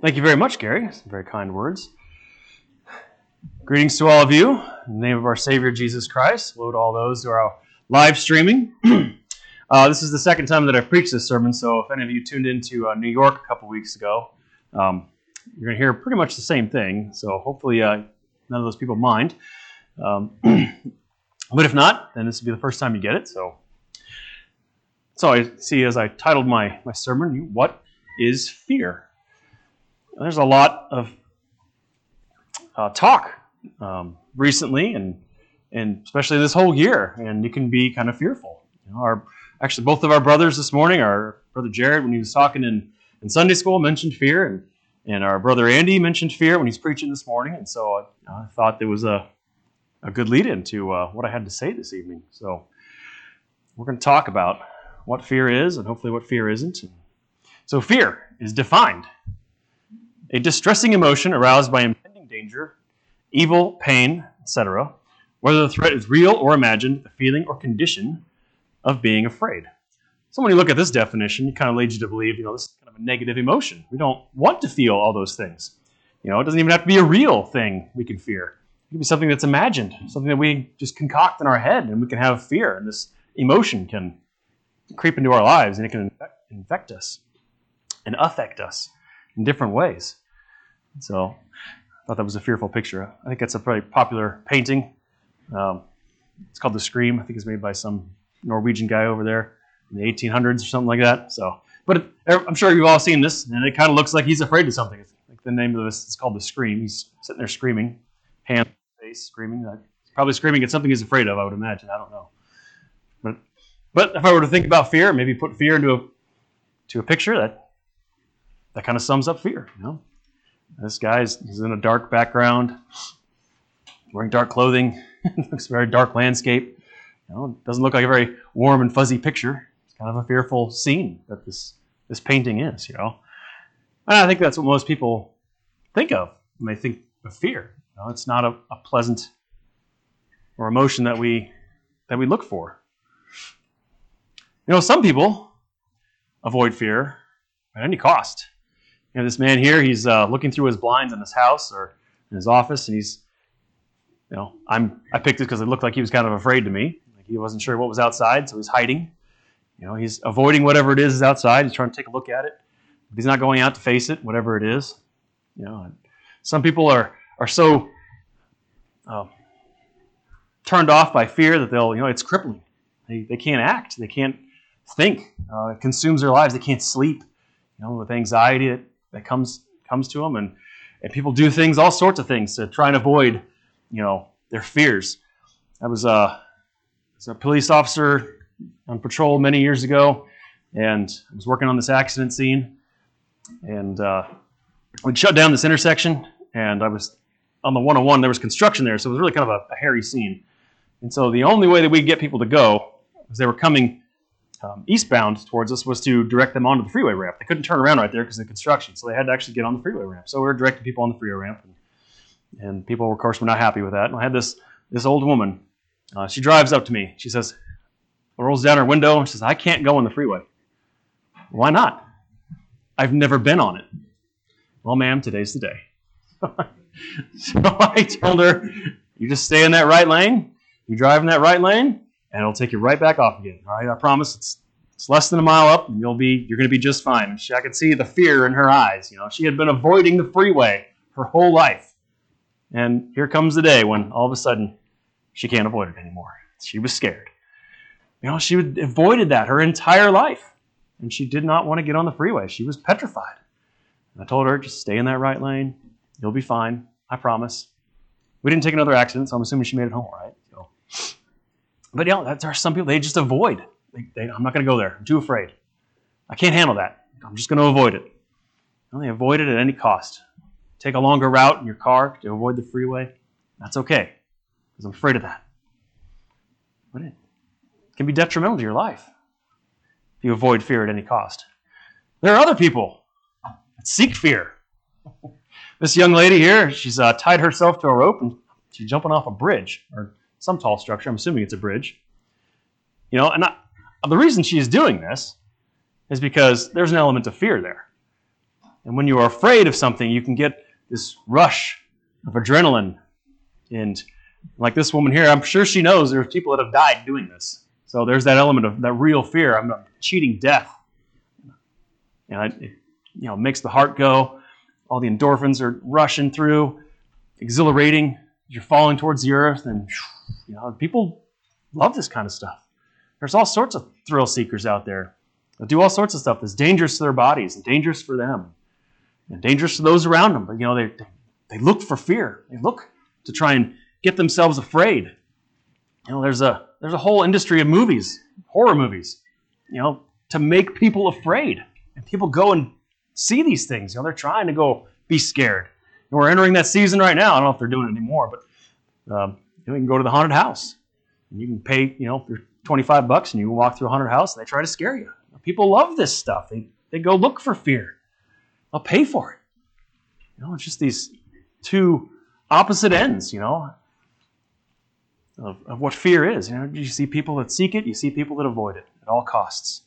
Thank you very much, Gary. Some very kind words. Greetings to all of you. In the name of our Savior, Jesus Christ. Hello to all those who are live streaming. This is the second time that I've preached this sermon, so if any of you tuned into New York a couple weeks ago, you're going to hear pretty much the same thing, so hopefully none of those people mind. But if not, then this will be the first time you get it. So I see, as I titled my sermon, What is Fear? There's a lot of talk recently, and especially this whole year, and you can be kind of fearful. Actually, both of our brothers this morning, our brother Jared, when he was talking in Sunday school, mentioned fear, and our brother Andy mentioned fear when he's preaching this morning, and so I thought there was a good lead-in to what I had to say this evening. So we're going to talk about what fear is, and hopefully what fear isn't. So fear is defined: a distressing emotion aroused by impending danger, evil, pain, etc., whether the threat is real or imagined, the feeling or condition of being afraid. So when you look at this definition, it kind of leads you to believe, this is kind of a negative emotion. We don't want to feel all those things. It doesn't even have to be a real thing we can fear. It can be something that's imagined, something that we just concoct in our head, and we can have fear, and this emotion can creep into our lives, and it can infect us and affect us in different ways. So I thought that was a fearful picture. I think that's a very popular painting. It's called The Scream. I think it's made by some Norwegian guy over there in the 1800s or something like that. But I'm sure you've all seen this, and it kind of looks like he's afraid of something. It's like the name of this is called The Scream. He's sitting there screaming, hand on his face, screaming. He's probably screaming at something he's afraid of, I would imagine. I don't know. But if I were to think about fear, maybe put fear into a picture, that kind of sums up fear. This guy is in a dark background, wearing dark clothing. It looks a very dark landscape. It doesn't look like a very warm and fuzzy picture. It's kind of a fearful scene that this painting is. And I think that's what most people think of when they think of fear. It's not a pleasant or emotion that we look for. Some people avoid fear at any cost. This man here, he's looking through his blinds in his house or in his office, and he's, I picked it because it looked like he was kind of afraid to me. Like he wasn't sure what was outside, so he's hiding. He's avoiding whatever it is outside. He's trying to take a look at it. He's not going out to face it, whatever it is. Some people are so turned off by fear that it's crippling. They can't act. They can't think. It consumes their lives. They can't sleep. With anxiety that comes to them, and people do things, all sorts of things, to try and avoid, their fears. I was a police officer on patrol many years ago, and I was working on this accident scene, and we'd shut down this intersection, and I was on the 101. There was construction there, so it was really kind of a hairy scene. And so the only way that we could get people to go, as they were coming eastbound towards us, was to direct them onto the freeway ramp. They couldn't turn around right there because of the construction, so they had to actually get on the freeway ramp. So we were directing people on the freeway ramp, and people, of course, were not happy with that. And I had this old woman. She drives up to me. She says, rolls down her window, and she says, "I can't go on the freeway." "Why not?" "I've never been on it." "Well, ma'am, today's the day." So I told her, "You just stay in that right lane. You drive in that right lane, and it'll take you right back off again. All right, I promise. It's less than a mile up, and you're going to be just fine." And I could see the fear in her eyes. She had been avoiding the freeway her whole life, and here comes the day when all of a sudden she can't avoid it anymore. She was scared. She had avoided that her entire life, and she did not want to get on the freeway. She was petrified. And I told her, just stay in that right lane. You'll be fine. I promise. We didn't take another accident, so I'm assuming she made it home all right. But there are some people, they just avoid. I'm not going to go there. I'm too afraid. I can't handle that. I'm just going to avoid it. They avoid it at any cost. Take a longer route in your car to avoid the freeway. That's okay, because I'm afraid of that. But it can be detrimental to your life if you avoid fear at any cost. There are other people that seek fear. This young lady here, she's tied herself to a rope, and she's jumping off a bridge, or some tall structure. I'm assuming it's a bridge. And the reason she is doing this is because there's an element of fear there. And when you are afraid of something, you can get this rush of adrenaline. And like this woman here, I'm sure she knows there's people that have died doing this. So there's that element of that real fear. I'm not cheating death. And it makes the heart go. All the endorphins are rushing through, exhilarating. You're falling towards the earth, and people love this kind of stuff. There's all sorts of thrill seekers out there that do all sorts of stuff that's dangerous to their bodies and dangerous for them and dangerous to those around them. But they look for fear. They look to try and get themselves afraid. There's a whole industry of movies, horror movies, to make people afraid. And people go and see these things. They're trying to go be scared. And we're entering that season right now. I don't know if they're doing it anymore, but you can go to the haunted house. And you can pay, your $25 and you can walk through a haunted house and they try to scare you. People love this stuff. They go look for fear. They'll pay for it. It's just these two opposite ends, of what fear is. You see people that seek it, you see people that avoid it at all costs.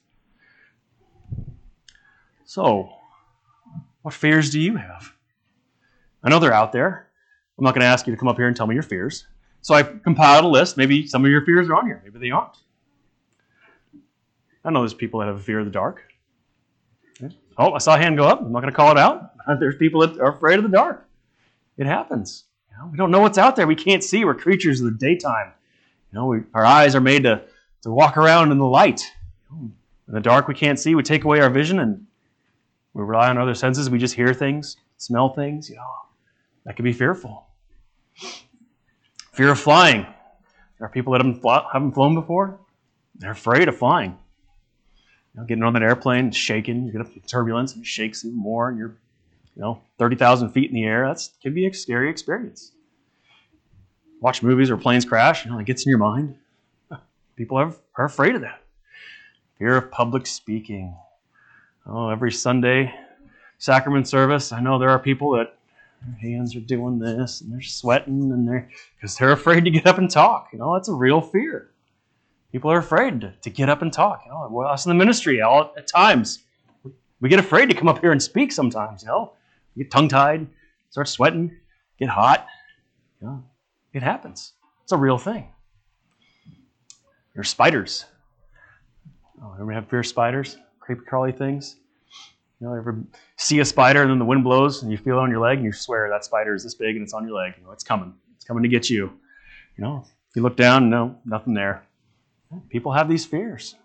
So, what fears do you have? I know they're out there. I'm not going to ask you to come up here and tell me your fears. So I compiled a list. Maybe some of your fears are on here. Maybe they aren't. I know there's people that have a fear of the dark. Oh, I saw a hand go up. I'm not going to call it out. There's people that are afraid of the dark. It happens. We don't know what's out there. We can't see. We're creatures of the daytime. Our eyes are made to walk around in the light. In the dark, we can't see. We take away our vision and we rely on other senses. We just hear things, smell things. That can be fearful. Fear of flying. There are people that haven't flown before. They're afraid of flying. Getting on that airplane, shaking, you get up to turbulence, and it shakes even more, and you're 30,000 feet in the air. That can be a scary experience. Watch movies or planes crash, it gets in your mind. People are afraid of that. Fear of public speaking. Every Sunday sacrament service, I know there are people that their hands are doing this, and they're sweating, and because they're afraid to get up and talk. That's a real fear. People are afraid to get up and talk. Us in the ministry, at times, we get afraid to come up here and speak sometimes. We get tongue-tied, start sweating, get hot. It happens. It's a real thing. There's spiders. Ever have fear of spiders? Creepy crawly things? Ever see a spider and then the wind blows and you feel it on your leg and you swear that spider is this big and it's on your leg. It's coming. It's coming to get you. If you look down, no, nothing there. People have these fears.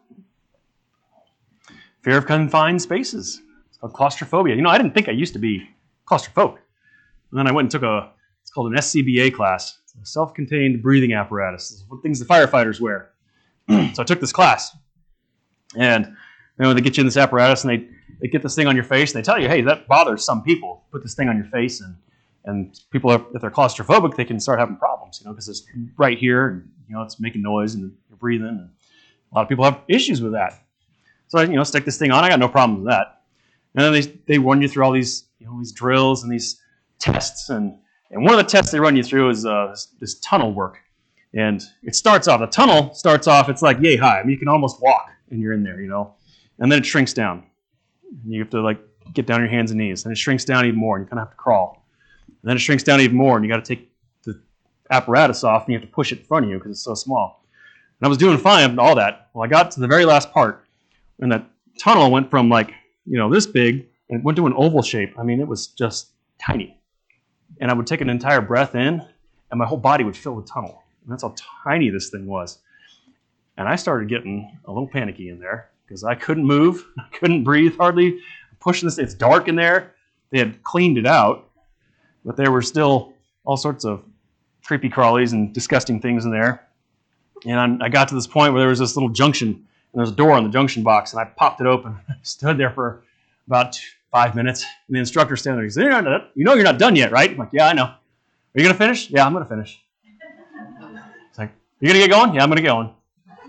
Fear of confined spaces. It's called claustrophobia. I didn't think I used to be claustrophobic. And then I went and took it's called an SCBA class. It's a self-contained breathing apparatus. It's what things the firefighters wear. So I took this class. And they get you in this apparatus and they get this thing on your face and they tell you, hey, that bothers some people. Put this thing on your face and people, if they're claustrophobic, they can start having problems, because it's right here and, it's making noise and you're breathing. And a lot of people have issues with that. So I, stick this thing on. I got no problem with that. And then they run you through all these, these drills and these tests. And one of the tests they run you through is this tunnel work. And the tunnel starts off, it's like yay high. You can almost walk and you're in there, And then it shrinks down. And you have to get down on your hands and knees. And it shrinks down even more and you kind of have to crawl. And then it shrinks down even more and you got to take the apparatus off and you have to push it in front of you because it's so small. And I was doing fine up to all that. Well, I got to the very last part and that tunnel went from this big and it went to an oval shape. It was just tiny. And I would take an entire breath in and my whole body would fill the tunnel. And that's how tiny this thing was. And I started getting a little panicky in there because I couldn't move. I couldn't breathe hardly. I'm pushing this. It's dark in there. They had cleaned it out, but there were still all sorts of creepy crawlies and disgusting things in there. And I got to this point where there was this little junction, and there was a door on the junction box, and I popped it open. I stood there for about 5 minutes, and the instructor standing there. He said, you're not done yet, right? I'm like, yeah, I know. Are you going to finish? Yeah, I'm going to finish. It's like, you going to get going? Yeah, I'm going to get going.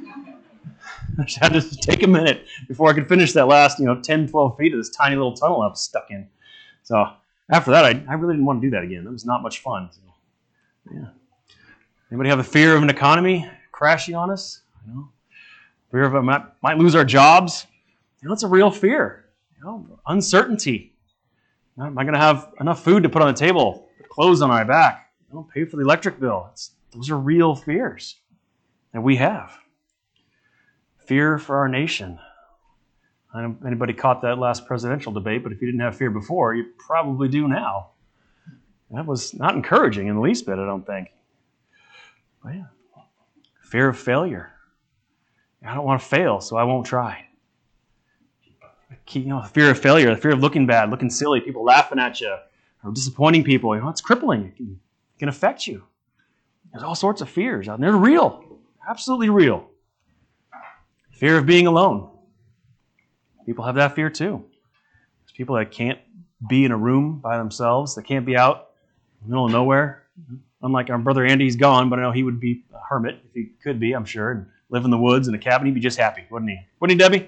I just had to take a minute before I could finish that last, 10, 12 feet of this tiny little tunnel I was stuck in. So after that, I really didn't want to do that again. It was not much fun. So, yeah. Anybody have a fear of an economy crashing on us? Fear of might lose our jobs. It's a real fear. Uncertainty. Am I going to have enough food to put on the table, clothes on my back? I don't pay for the electric bill. Those are real fears that we have. Fear for our nation. I don't know if anybody caught that last presidential debate, but if you didn't have fear before, you probably do now. That was not encouraging in the least bit, I don't think. But yeah. Fear of failure. I don't want to fail, so I won't try. Fear of failure, the fear of looking bad, looking silly, people laughing at you, or disappointing people. It's crippling. It can affect you. There's all sorts of fears out there. They're real. Absolutely real. Fear of being alone. People have that fear too. There's people that can't be in a room by themselves. They can't be out in the middle of nowhere. Unlike our brother Andy, he's gone, but I know he would be a hermit if he could be, I'm sure, and live in the woods in a cabin. He'd be just happy, wouldn't he? Wouldn't he, Debbie?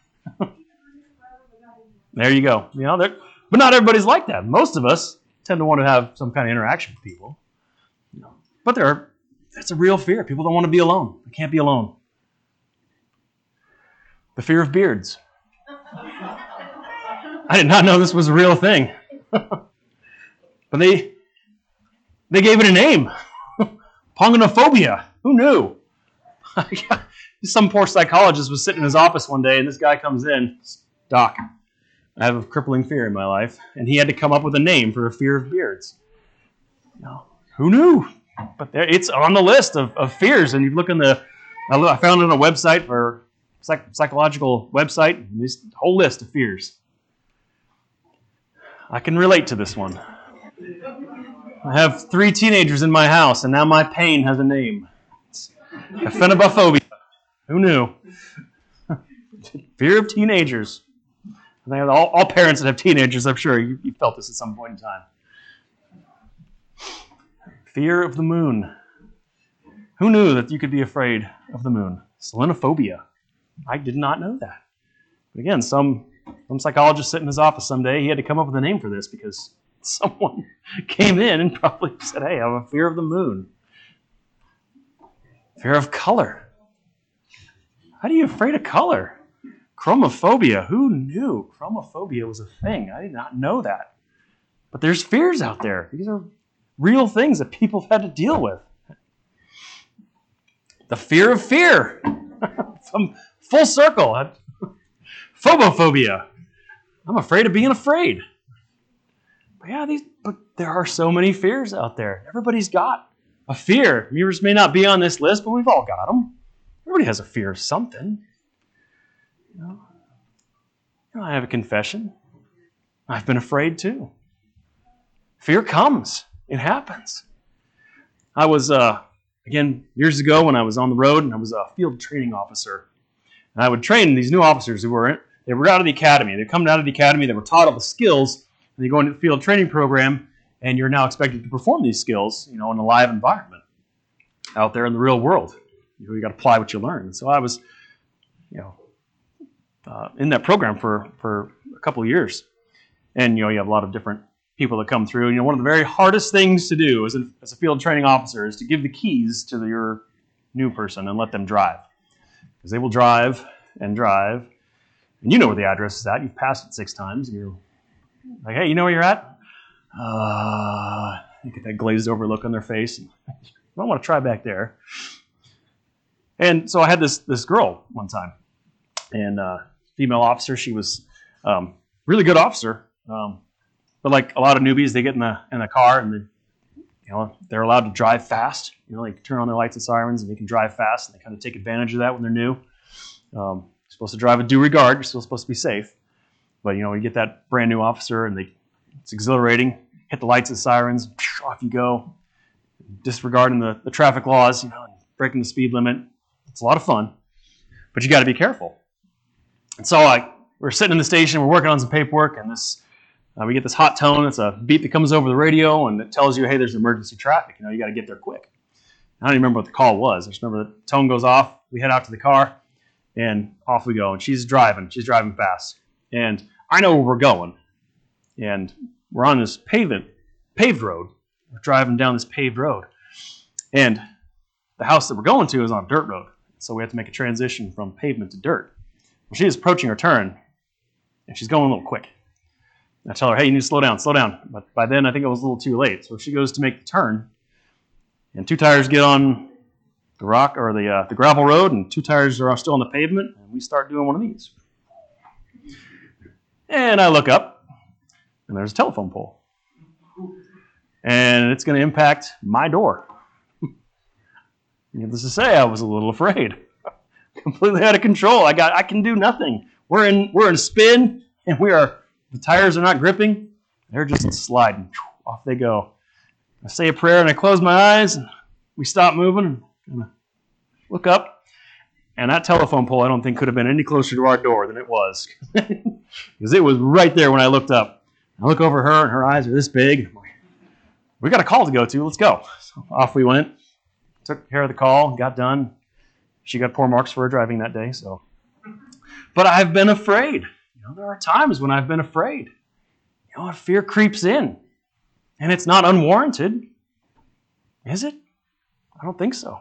There you go. But not everybody's like that. Most of us tend to want to have some kind of interaction with people. But that's a real fear. People don't want to be alone. They can't be alone. The fear of beards. I did not know this was a real thing. But they gave it a name. Pongonophobia. Who knew? Some poor psychologist was sitting in his office one day, and this guy comes in. Doc, I have a crippling fear in my life. And he had to come up with a name for a fear of beards. Who knew? But it's on the list of fears. And you look I found it on a website for psychological website, and this whole list of fears. I can relate to this one. I have 3 teenagers in my house, and now my pain has a name. It's aphenobophobia. Who knew? Fear of teenagers. I think all parents that have teenagers, I'm sure you felt this at some point in time. Fear of the moon. Who knew that you could be afraid of the moon? Selenophobia. I did not know that. But again, some psychologist sitting in his office someday, he had to come up with a name for this because someone came in and probably said, hey, I have a fear of the moon. Fear of color. How are you afraid of color? Chromophobia. Who knew chromophobia was a thing? I did not know that. But there's fears out there. These are real things that people have had to deal with. The fear of fear. From full circle. Phobophobia. I'm afraid of being afraid. But there are so many fears out there. Everybody's got a fear. Yours may not be on this list, but we've all got them. Everybody has a fear of something. I have a confession. I've been afraid too. Fear comes. It happens. I was, again, years ago when I was on the road, and I was a field training officer. And I would train these new officers they were out of the academy. They're coming out of the academy. They were taught all the skills. And they go into the field training program, and you're now expected to perform these skills, in a live environment out there in the real world. You got to apply what you learn. And so I was, in that program for a couple of years. And, you have a lot of different people that come through. One of the very hardest things to do as a field training officer is to give the keys to your new person and let them drive. Because they will drive and drive. And you know where the address is at. You've passed it 6 times. And you're like, hey, you know where you're at? You get that glazed over look on their face. And I don't want to try back there. And so I had this girl one time. And female officer, she was really good officer. But like a lot of newbies, they get in the car and they're allowed to drive fast. They turn on their lights and sirens and they can drive fast. And they kind of take advantage of that when they're new. You're supposed to drive with due regard. You're still supposed to be safe. But you get that brand new officer and it's exhilarating. Hit the lights and sirens, off you go. Disregarding the traffic laws, breaking the speed limit. It's a lot of fun, but you got to be careful. And so we're sitting in the station, we're working on some paperwork, and we get this hot tone. It's a beep that comes over the radio, and it tells you, hey, there's emergency traffic. You got to get there quick. I don't even remember what the call was. I just remember the tone goes off. We head out to the car, and off we go. And she's driving. She's driving fast. And I know where we're going. And we're on this paved road. We're driving down this paved road. And the house that we're going to is on a dirt road. So we have to make a transition from pavement to dirt. Well, she is approaching her turn, and she's going a little quick. I tell her, hey, you need to slow down, slow down. But by then, I think it was a little too late. So she goes to make the turn, and 2 tires get on the rock or the gravel road, and 2 tires are still on the pavement, and we start doing one of these. And I look up, and there's a telephone pole. And it's going to impact my door. Needless to say, I was a little afraid. Completely out of control. I can do nothing. We're in spin, and the tires are not gripping. They're just sliding. Off they go. I say a prayer, and I close my eyes, and we stop moving, and look up. And that telephone pole, I don't think, could have been any closer to our door than it was. Because it was right there when I looked up. I look over her, and her eyes are this big. I'm like, we got a call to go to. Let's go. So off we went. Took care of the call. Got done. She got poor marks for her driving that day. But I've been afraid. There are times when I've been afraid. Fear creeps in. And it's not unwarranted. Is it? I don't think so.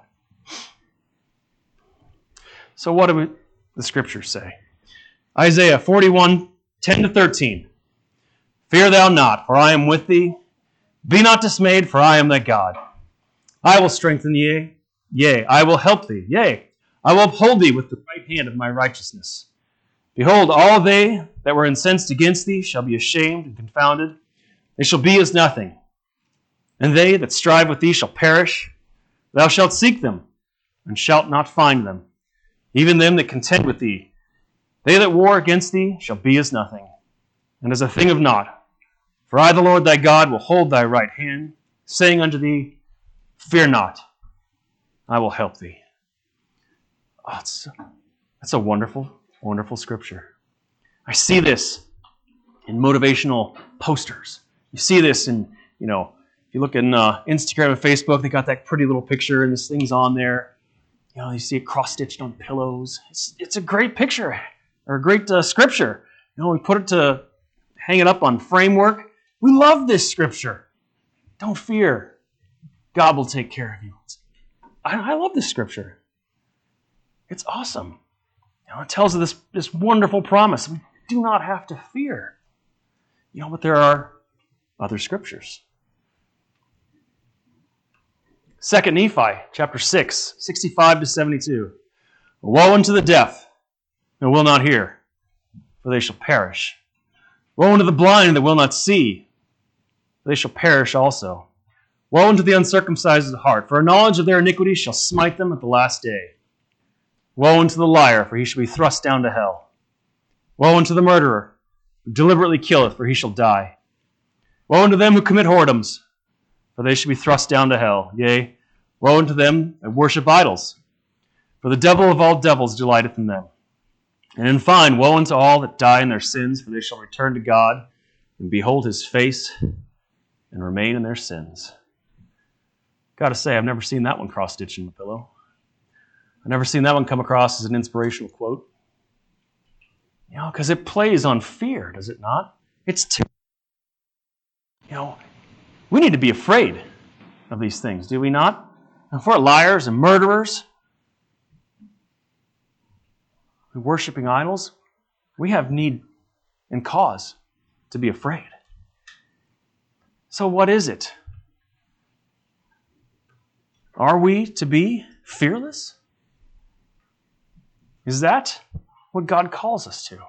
So what do the scriptures say? Isaiah 41, 10-13. Fear thou not, for I am with thee. Be not dismayed, for I am thy God. I will strengthen thee, yea, I will help thee, yea, I will uphold thee with the right hand of my righteousness. Behold, all they that were incensed against thee shall be ashamed and confounded. They shall be as nothing. And they that strive with thee shall perish. Thou shalt seek them, and shalt not find them. Even them that contend with thee. They that war against thee shall be as nothing, and as a thing of naught. For I, the Lord thy God, will hold thy right hand, saying unto thee, fear not, I will help thee. Oh, that's a wonderful, wonderful scripture. I see this in motivational posters. You see this in, if you look in Instagram and Facebook, they got that pretty little picture and this thing's on there. You see it cross-stitched on pillows. It's a great picture, or a great scripture. We put it to hang it up on framework. We love this scripture. Don't fear. God will take care of you. I love this scripture. It's awesome. It tells us this wonderful promise. We do not have to fear. But there are other scriptures. 2 Nephi, chapter 6, 65-72. Woe unto the deaf that will not hear, for they shall perish. Woe unto the blind that will not see, for they shall perish also. Woe unto the uncircumcised of heart, for a knowledge of their iniquity shall smite them at the last day. Woe unto the liar, for he shall be thrust down to hell. Woe unto the murderer, who deliberately killeth, for he shall die. Woe unto them who commit whoredoms, for they shall be thrust down to hell. Yea, woe unto them that worship idols, for the devil of all devils delighteth in them. And in fine, woe unto all that die in their sins, for they shall return to God, and behold his face, and remain in their sins. Got to say, I've never seen that one cross-stitched in the pillow. I've never seen that one come across as an inspirational quote. Because it plays on fear, does it not? We need to be afraid of these things, do we not? And for liars and murderers, worshiping idols, we have need and cause to be afraid. So what is it? Are we to be fearless? Is that what God calls us to?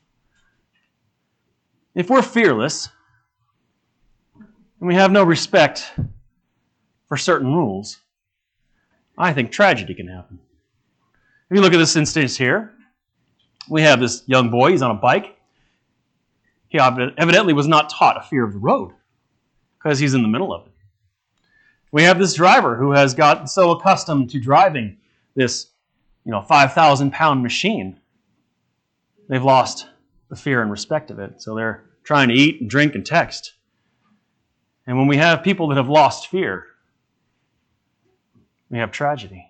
If we're fearless, and we have no respect for certain rules, I think tragedy can happen. If you look at this instance here, we have this young boy, he's on a bike. He evidently was not taught a fear of the road because he's in the middle of it. We have this driver who has gotten so accustomed to driving this 5,000-pound machine, they've lost the fear and respect of it. So they're trying to eat and drink and text. And when we have people that have lost fear, we have tragedy.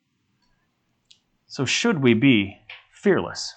So should we be fearless?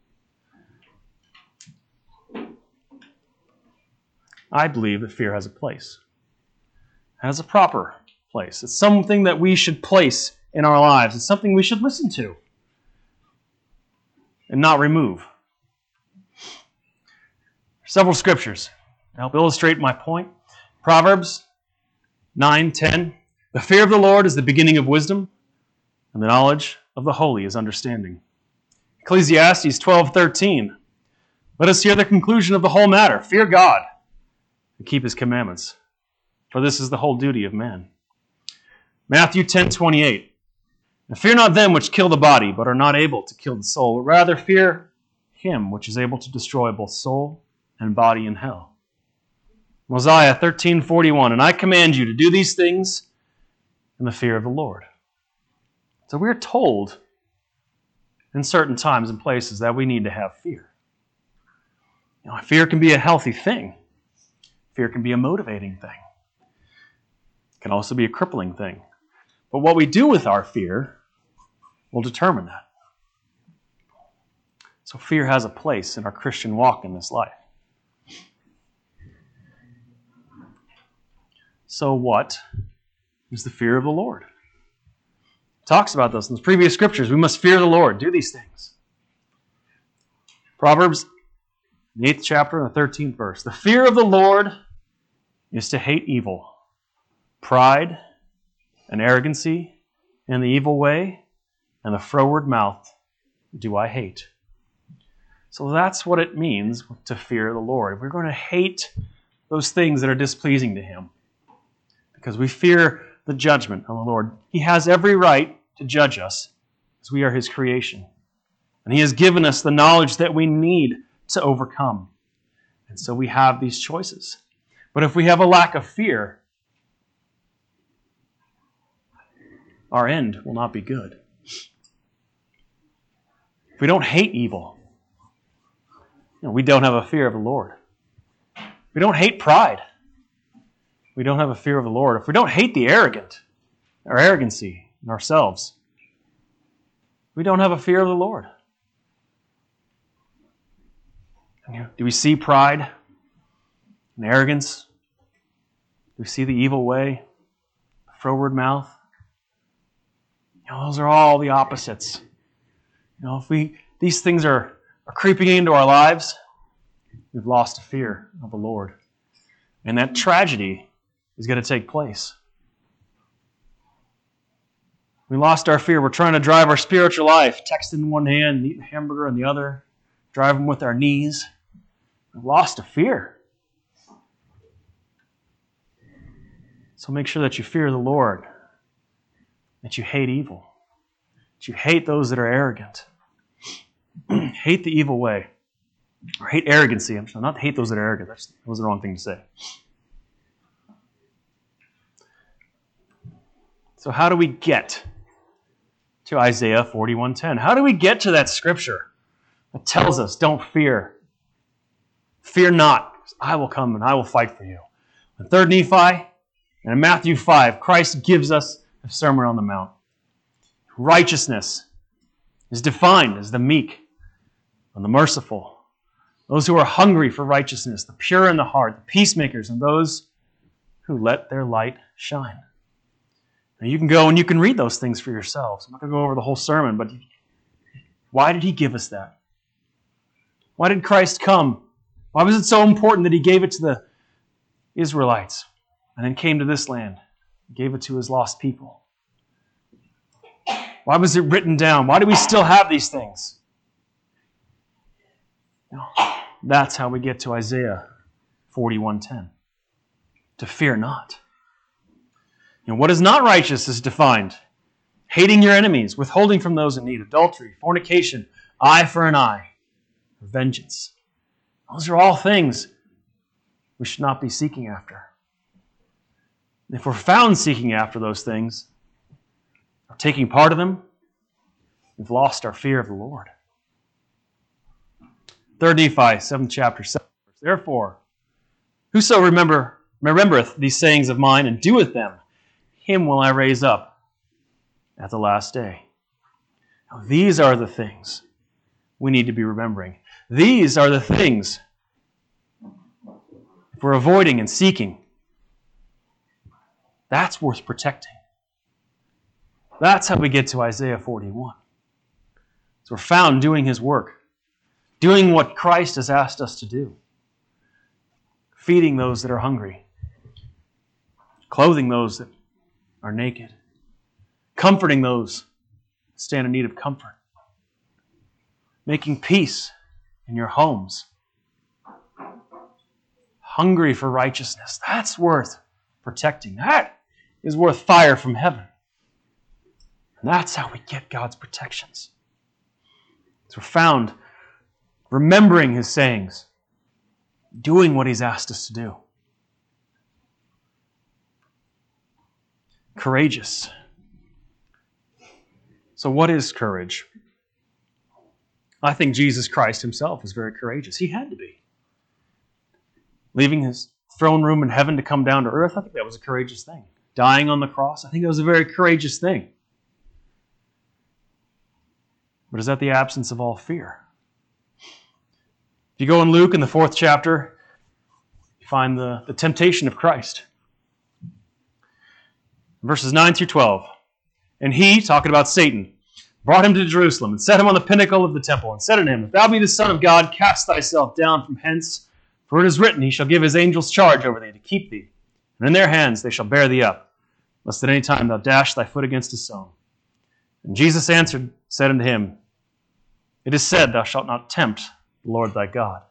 I believe that fear has a place. It has a proper place. It's something that we should place in our lives. It's something we should listen to and not remove. Several scriptures to help illustrate my point. Proverbs 9:10. The fear of the Lord is the beginning of wisdom, and the knowledge of the holy is understanding. Ecclesiastes 12:13. Let us hear the conclusion of the whole matter. Fear God and keep his commandments, for this is the whole duty of man. Matthew 10:28. And fear not them which kill the body, but are not able to kill the soul, but rather fear him which is able to destroy both soul and body in hell. Mosiah 13:41. And I command you to do these things in the fear of the Lord. So we're told in certain times and places that we need to have fear. Fear can be a healthy thing. Fear can be a motivating thing. It can also be a crippling thing. But what we do with our fear will determine that. So fear has a place in our Christian walk in this life. So what is the fear of the Lord? It talks about this in the previous scriptures. We must fear the Lord, do these things. Proverbs, the 8th chapter and the 13th verse. The fear of the Lord is to hate evil, pride and arrogancy, and the evil way, and the froward mouth do I hate. So that's what it means to fear the Lord. We're going to hate those things that are displeasing to him because we fear the judgment of the Lord. He has every right to judge us as we are his creation. And he has given us the knowledge that we need to overcome. And so we have these choices. But if we have a lack of fear, our end will not be good. If we don't hate evil, we don't have a fear of the Lord. We don't hate pride. We don't have a fear of the Lord. If we don't hate the arrogant, our arrogancy in ourselves, we don't have a fear of the Lord. Do we see pride and arrogance? Do we see the evil way, the froward mouth? Those are all the opposites. If these things are creeping into our lives, we've lost a fear of the Lord. And that tragedy is going to take place. We lost our fear. We're trying to drive our spiritual life, text in one hand, eating a hamburger in the other, driving with our knees. We've lost a fear. So make sure that you fear the Lord, that you hate evil, that you hate those that are arrogant. Hate the evil way. Or hate arrogancy. I'm sorry, not hate those that are arrogant. That was the wrong thing to say. So how do we get to Isaiah 41:10? How do we get to that scripture that tells us, don't fear? Fear not, I will come and I will fight for you. In 3 Nephi and in Matthew 5, Christ gives us the Sermon on the Mount. Righteousness is defined as the meek and the merciful, those who are hungry for righteousness, the pure in the heart, the peacemakers, and those who let their light shine. Now you can go and you can read those things for yourselves. I'm not going to go over the whole sermon, but why did he give us that? Why did Christ come? Why was it so important that he gave it to the Israelites and then came to this land, gave it to his lost people? Why was it written down? Why do we still have these things? That's how we get to Isaiah 41:10. To fear not. What is not righteous is defined. Hating your enemies, withholding from those in need, adultery, fornication, eye for an eye, vengeance. Those are all things we should not be seeking after. If we're found seeking after those things, or taking part of them, we've lost our fear of the Lord. 3 Nephi, 7th chapter, 7th verse. Therefore, whoso remembereth these sayings of mine and doeth them, him will I raise up at the last day. Now, these are the things we need to be remembering. These are the things, if we're avoiding and seeking, that's worth protecting. That's how we get to Isaiah 41. So we're found doing his work, doing what Christ has asked us to do. feeding those that are hungry, clothing those that are naked, comforting those that stand in need of comfort, making peace in your homes, hungry for righteousness. That's worth protecting. That is worth fire from heaven. And that's how we get God's protections. So we're found remembering His sayings, doing what He's asked us to do. Courageous. So what is courage? I think Jesus Christ Himself was very courageous. He had to be. Leaving His throne room in heaven to come down to earth, I think that was a courageous thing. Dying on the cross, I think that was a very courageous thing. But is that the absence of all fear? If you go in Luke in the 4th chapter, you find the temptation of Christ. Verses 9 through 12. And he, talking about Satan, brought him to Jerusalem and set him on the pinnacle of the temple and said unto him, If thou be the Son of God, cast thyself down from hence, for it is written, He shall give His angels charge over thee to keep thee, and in their hands they shall bear thee up, lest at any time thou dash thy foot against a stone. And Jesus answered, said unto him, It is said, Thou shalt not tempt the Lord thy God.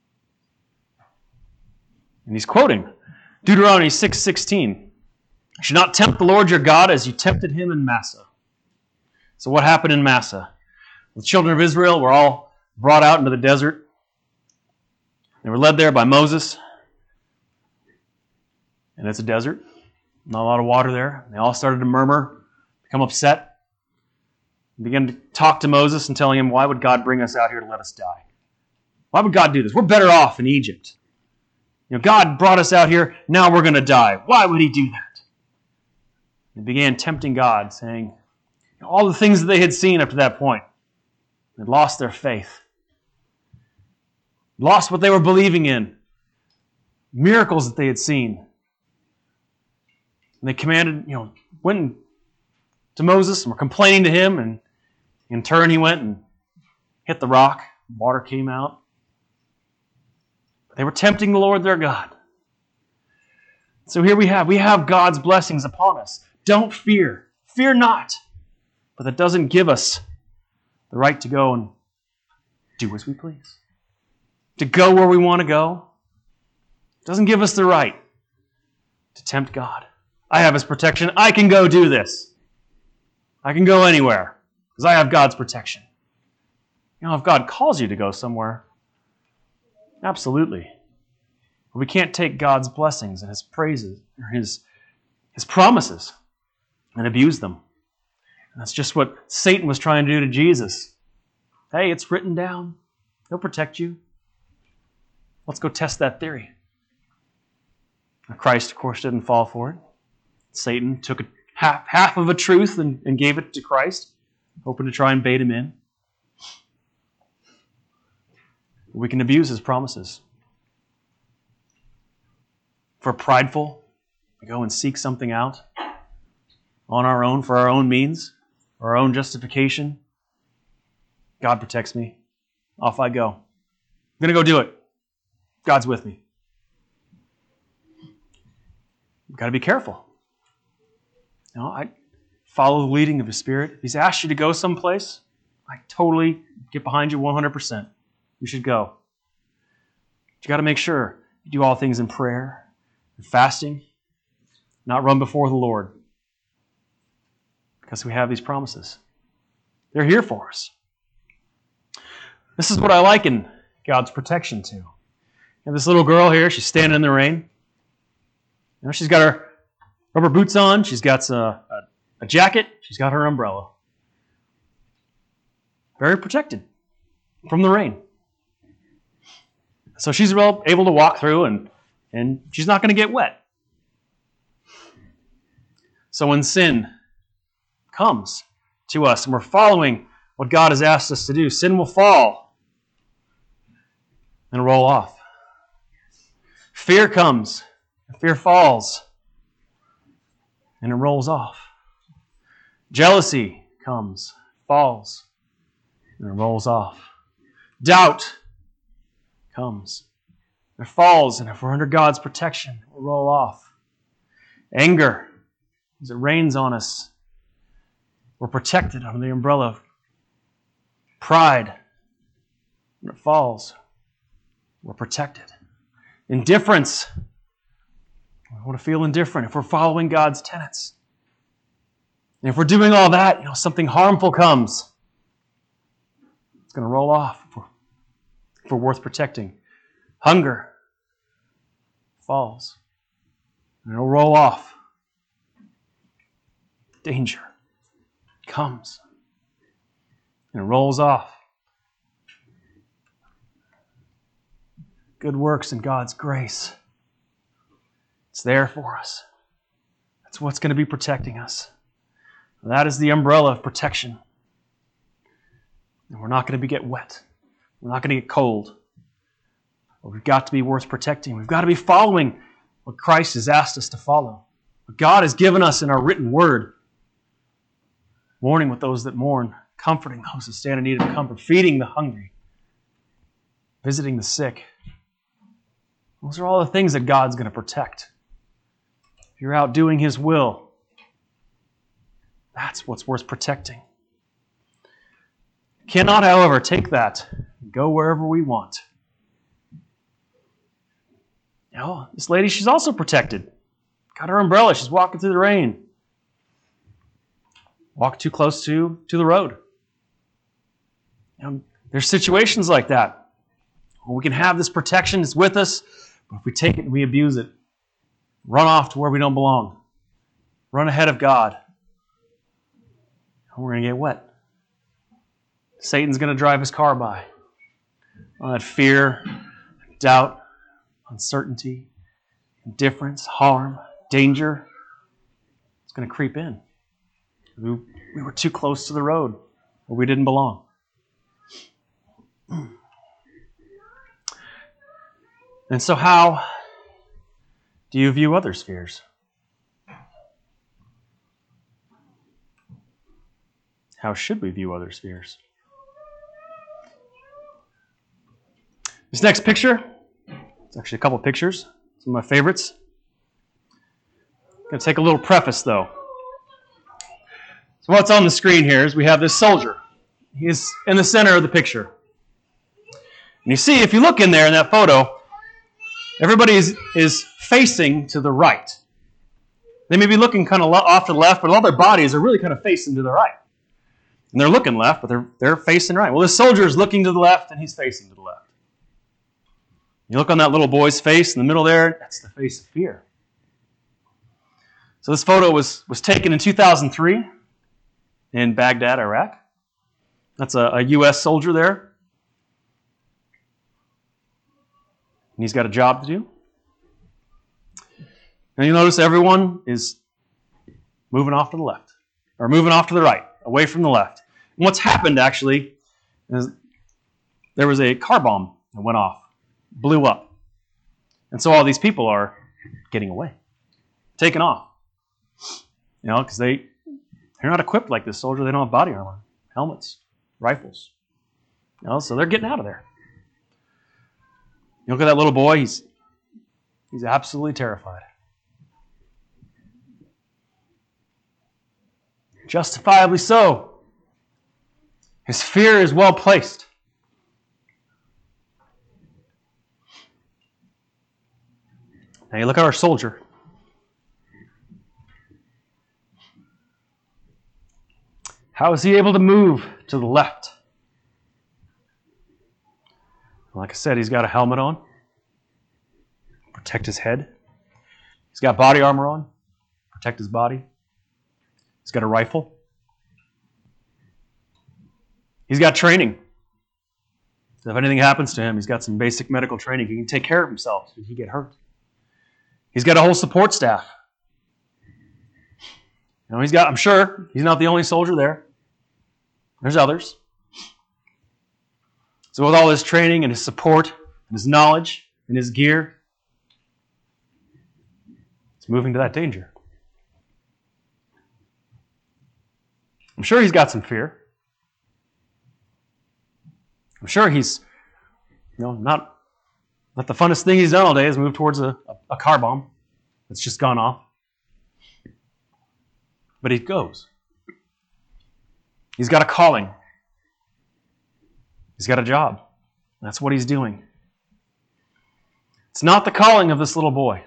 And he's quoting Deuteronomy 6:16. You should not tempt the Lord your God as you tempted Him in Massah. So what happened in Massah? The children of Israel were all brought out into the desert. They were led there by Moses. And it's a desert. Not a lot of water there. They all started to murmur, become upset. They began to talk to Moses and telling him, why would God bring us out here to let us die? Why would God do this? We're better off in Egypt. God brought us out here, now we're going to die. Why would He do that? They began tempting God, saying all the things that they had seen up to that point. They lost their faith. Lost what they were believing in. Miracles that they had seen. And they commanded, went to Moses and were complaining to him, and in turn he went and hit the rock. Water came out. They were tempting the Lord their God. So here we have God's blessings upon us. Don't fear. Fear not. But that doesn't give us the right to go and do as we please. To go where we want to go. It doesn't give us the right to tempt God. I have His protection. I can go do this. I can go anywhere because I have God's protection. If God calls you to go somewhere, absolutely. But we can't take God's blessings and His praises or His promises and abuse them. And that's just what Satan was trying to do to Jesus. Hey, it's written down. He'll protect you. Let's go test that theory. Now, Christ, of course, didn't fall for it. Satan took half of a truth and gave it to Christ, hoping to try and bait Him in. We can abuse His promises. If we're prideful, we go and seek something out on our own, for our own means, or our own justification. God protects me. Off I go. I'm going to go do it. God's with me. We've got to be careful. I follow the leading of His Spirit. If He's asked you to go someplace, I totally get behind you 100%. You should go. But you got to make sure you do all things in prayer and fasting, not run before the Lord. Because we have these promises. They're here for us. This is what I liken God's protection to. And this little girl here, she's standing in the rain. She's got her rubber boots on. She's got a jacket. She's got her umbrella. Very protected from the rain. So she's able to walk through and she's not going to get wet. So when sin comes to us and we're following what God has asked us to do, sin will fall and roll off. Fear comes, fear falls, and it rolls off. Jealousy comes, falls, and it rolls off. Doubt comes, it falls, and if we're under God's protection, we'll roll off. Anger, as it rains on us, we're protected under the umbrella of pride. When it falls, we're protected. Indifference, we want to feel indifferent if we're following God's tenets. And if we're doing all that, something harmful comes. It's going to roll off if we're worth protecting. Hunger falls, and it'll roll off. Danger comes, and it rolls off. Good works and God's grace, it's there for us. That's what's going to be protecting us. That is the umbrella of protection. And we're not going to get wet. We're not going to get cold. But we've got to be worth protecting. We've got to be following what Christ has asked us to follow. What God has given us in our written word. Mourning with those that mourn. Comforting those who stand in need of comfort. Feeding the hungry. Visiting the sick. Those are all the things that God's going to protect. If you're out doing His will, that's what's worth protecting. Cannot, however, take that and go wherever we want. This lady, she's also protected. Got her umbrella. She's walking through the rain. Walk too close to the road. There's situations like that where we can have this protection. It's with us, but if we take it and we abuse it, run off to where we don't belong. Run ahead of God. We're going to get wet. Satan's going to drive his car by. All that fear, doubt, uncertainty, indifference, harm, danger. It's going to creep in. We were too close to the road where we didn't belong. And so how do you view others' fears? How should we view others' fears? This next picture, it's actually a couple of pictures, some of my favorites. I'm going to take a little preface, though. So what's on the screen here is we have this soldier. He is in the center of the picture. And you see, if you look in there in that photo, everybody is facing to the right. They may be looking kind of off to the left, but all their bodies are really kind of facing to the right. And they're looking left, but they're facing right. Well, this soldier is looking to the left, and he's facing to the left. You look on that little boy's face in the middle there, that's the face of fear. So this photo was taken in 2003 in Baghdad, Iraq. That's a U.S. soldier there. And he's got a job to do. And you notice everyone is moving off to the left, or moving off to the right, away from the left. And what's happened, actually, is there was a car bomb that went off, blew up. And so all these people are getting away, taken off. Because they're not equipped like this soldier. They don't have body armor, helmets, rifles. So they're getting out of there. You look at that little boy, he's absolutely terrified. Justifiably so. His fear is well placed. Now you look at our soldier. How is he able to move to the left? Like I said, he's got a helmet on. Protect his head. He's got body armor on. Protect his body. He's got a rifle. He's got training. So if anything happens to him, he's got some basic medical training. He can take care of himself if he get hurt. He's got a whole support staff. I'm sure he's not the only soldier there. There's others. So with all his training and his support and his knowledge and his gear, it's moving to that danger. I'm sure he's got some fear. I'm sure he's not But the funnest thing he's done all day is move towards a car bomb that's just gone off. But he goes. He's got a calling. He's got a job. That's what he's doing. It's not the calling of this little boy.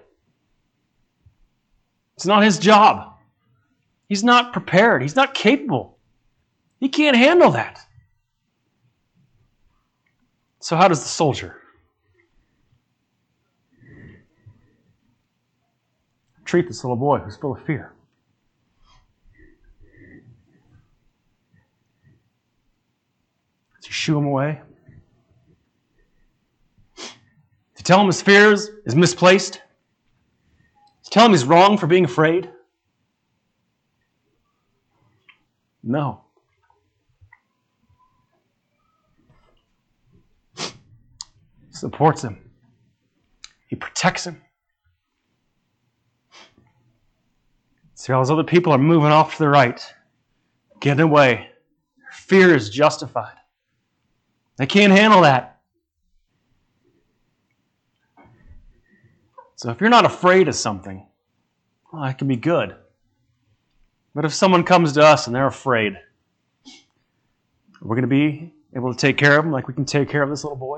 It's not his job. He's not prepared. He's not capable. He can't handle that. So how does the soldier treat this little boy who's full of fear? Does he shoo him away? Does he tell him his fears is misplaced? Does he tell him he's wrong for being afraid? No. He supports him. He protects him. See, all those other people are moving off to the right, getting away. Their fear is justified. They can't handle that. So if you're not afraid of something, well, that can be good. But if someone comes to us and they're afraid, we're going to be able to take care of them like we can take care of this little boy?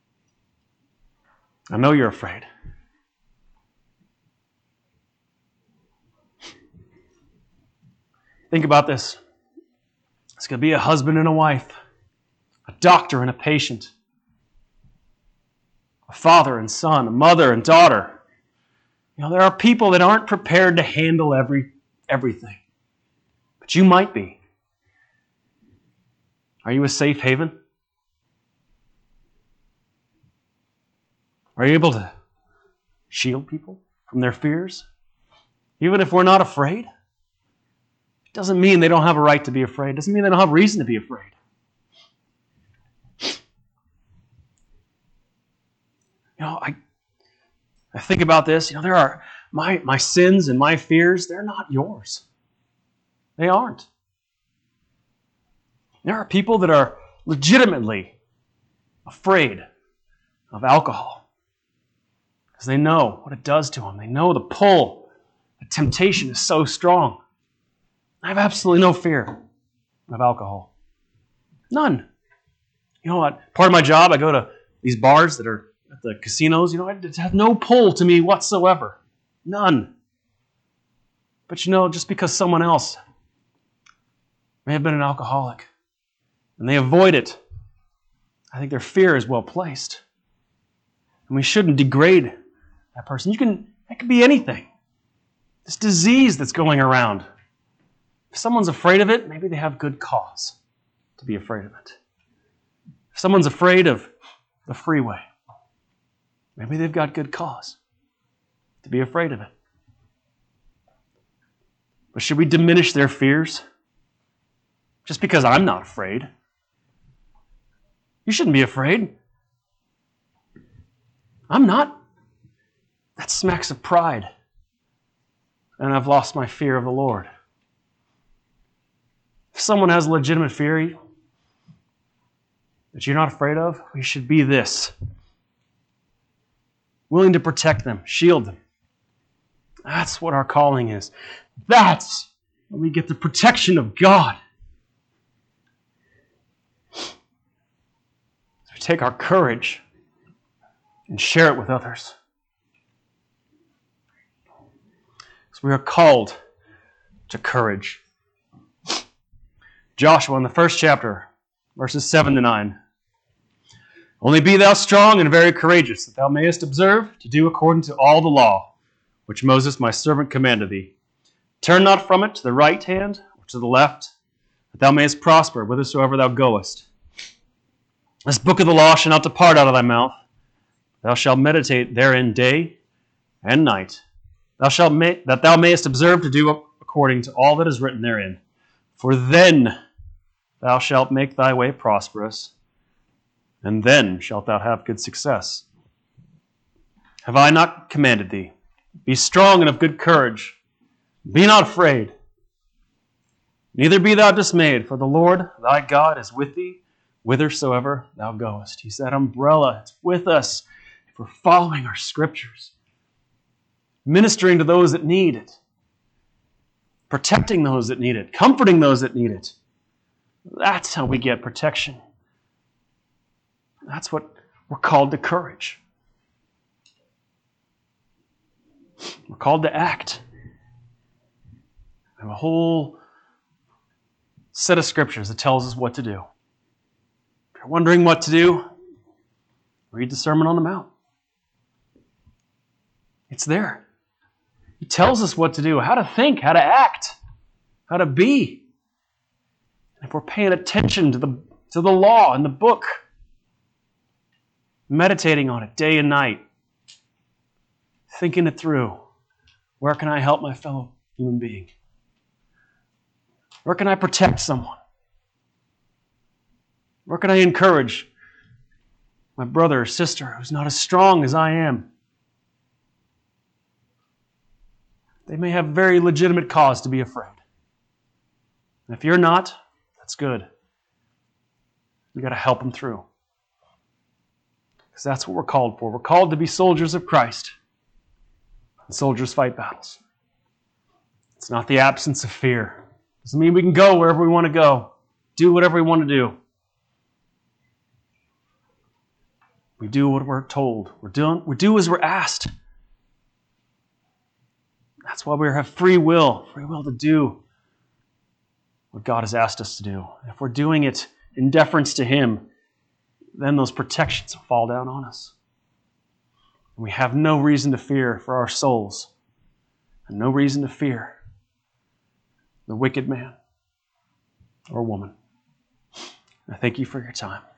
I know you're afraid. Think about this. It's going to be a husband and a wife, a doctor and a patient, a father and son, a mother and daughter. There are people that aren't prepared to handle everything. But you might be. Are you a safe haven? Are you able to shield people from their fears? Even if we're not afraid? It doesn't mean they don't have a right to be afraid. It doesn't mean they don't have reason to be afraid. I think about this. There are my sins and my fears, they're not yours. They aren't. There are people that are legitimately afraid of alcohol because they know what it does to them. They know the pull, the temptation is so strong. I have absolutely no fear of alcohol. None. You know what? Part of my job, I go to these bars that are at the casinos. It has no pull to me whatsoever. None. But just because someone else may have been an alcoholic and they avoid it, I think their fear is well placed. And we shouldn't degrade that person. It could be anything. This disease that's going around. If someone's afraid of it, maybe they have good cause to be afraid of it. If someone's afraid of the freeway, maybe they've got good cause to be afraid of it. But should we diminish their fears? Just because I'm not afraid. You shouldn't be afraid. I'm not. That smacks of pride. And I've lost my fear of the Lord. If someone has a legitimate fear that you're not afraid of, we should be this. Willing to protect them, shield them. That's what our calling is. That's when we get the protection of God. We take our courage and share it with others. So we are called to courage. Joshua in the first chapter, verses 7 to 9. Only be thou strong and very courageous, that thou mayest observe to do according to all the law, which Moses my servant commanded thee. Turn not from it to the right hand or to the left, that thou mayest prosper whithersoever thou goest. This book of the law shall not depart out of thy mouth. Thou shalt meditate therein day and night, that thou mayest observe to do according to all that is written therein. For then thou shalt make thy way prosperous, and then shalt thou have good success. Have I not commanded thee? Be strong and of good courage. Be not afraid. Neither be thou dismayed, for the Lord thy God is with thee whithersoever thou goest. He's that umbrella. It's with us. for following our scriptures, ministering to those that need it, protecting those that need it, comforting those that need it. That's how we get protection. That's what we're called to courage. We're called to act. We have a whole set of scriptures that tells us what to do. If you're wondering what to do, read the Sermon on the Mount. It's there. He tells us what to do, how to think, how to act, how to be. And if we're paying attention to the law and the book, meditating on it day and night, thinking it through, where can I help my fellow human being? Where can I protect someone? Where can I encourage my brother or sister who's not as strong as I am? They may have very legitimate cause to be afraid. And if you're not, that's good. You've got to help them through. Because that's what we're called for. We're called to be soldiers of Christ. And soldiers fight battles. It's not the absence of fear. It doesn't mean we can go wherever we want to go. Do whatever we want to do. We do what we're told. We do as we're asked. That's why we have free will to do what God has asked us to do. And if we're doing it in deference to Him, then those protections will fall down on us. And we have no reason to fear for our souls, and no reason to fear the wicked man or woman. I thank you for your time.